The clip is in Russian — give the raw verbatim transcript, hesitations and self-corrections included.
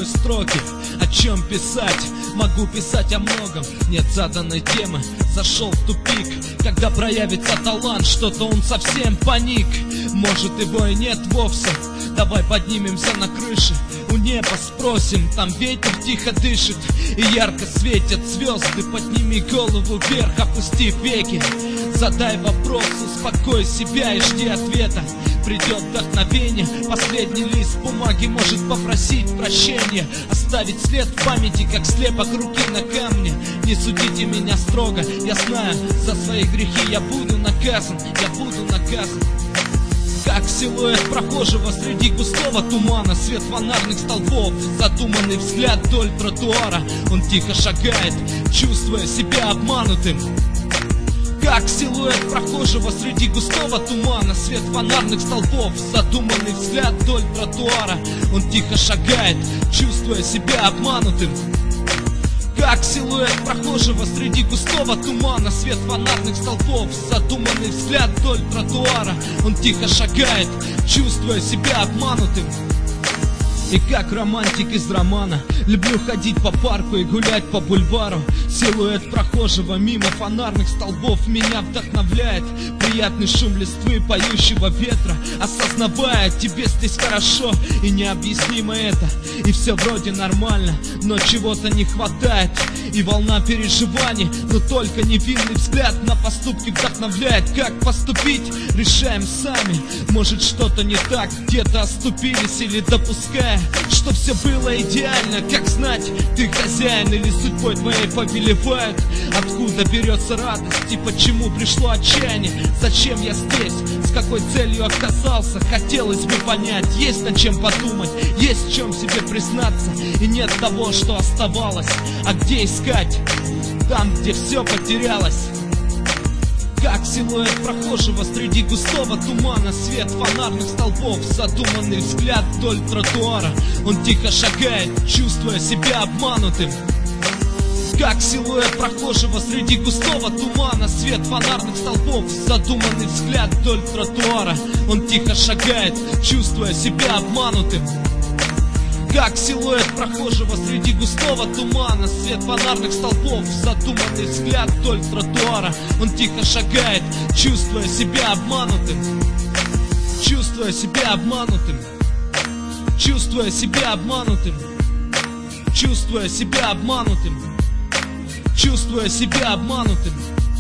собой строки. О чем писать? Могу писать о многом. Нет заданной темы, зашел в тупик. Когда проявится талант, что-то он совсем паник. Может, его и нет вовсе. Давай поднимемся на крыше, у неба спросим, там ветер тихо дышит и ярко светят звезды. Подними голову вверх, опусти веки, задай вопрос, успокой себя и жди ответа. Придет вдохновение, последний лист бумаги может попросить прощения, оставить след в памяти, как слепок руки на камне. Не судите меня строго, я знаю, за свои грехи я буду наказан, я буду наказан. Как силуэт прохожего среди густого тумана, свет фонарных столбов, задуманный взгляд вдоль тротуара. Он тихо шагает, чувствуя себя обманутым. Как силуэт прохожего среди густого тумана, свет фонарных столбов, задуманный взгляд вдоль тротуара. Он тихо шагает, чувствуя себя обманутым. Как силуэт прохожего среди густого тумана, свет фонарных столбов, задуманный взгляд вдоль тротуара. Он тихо шагает, чувствуя себя обманутым. И как романтик из романа, люблю ходить по парку и гулять по бульвару. Силуэт прохожего мимо фонарных столбов меня вдохновляет. Приятный шум листвы, поющего ветра, осознавая, тебе здесь хорошо и необъяснимо это. И все вроде нормально, но чего-то не хватает. И волна переживаний, но только невинный взгляд на поступки вдохновляет. Как поступить, решаем сами. Может, что-то не так, где-то оступились или допуская, что все было идеально. Как знать, ты хозяин или судьбой твоей повелевают? Откуда берется радость и почему пришло отчаяние? Зачем я здесь? С какой целью оказался? Хотелось бы понять. Есть над чем подумать, есть в чем себе признаться. И нет того, что оставалось. А где искать? Там, где все потерялось. Как силуэт прохожего среди густого тумана, свет фонарных столбов, задуманный взгляд вдоль тротуара. Он тихо шагает, чувствуя себя обманутым. Как силуэт прохожего среди густого тумана, свет фонарных столбов, задуманный взгляд вдоль тротуара. Он тихо шагает, чувствуя себя обманутым. Как силуэт прохожего среди густого тумана, свет фонарных столбов, задуманный взгляд вдоль тротуара. Он тихо шагает, чувствуя себя обманутым. Чувствуя себя обманутым. Чувствуя себя обманутым. Чувствуя себя обманутым. Чувствуя себя обманутым.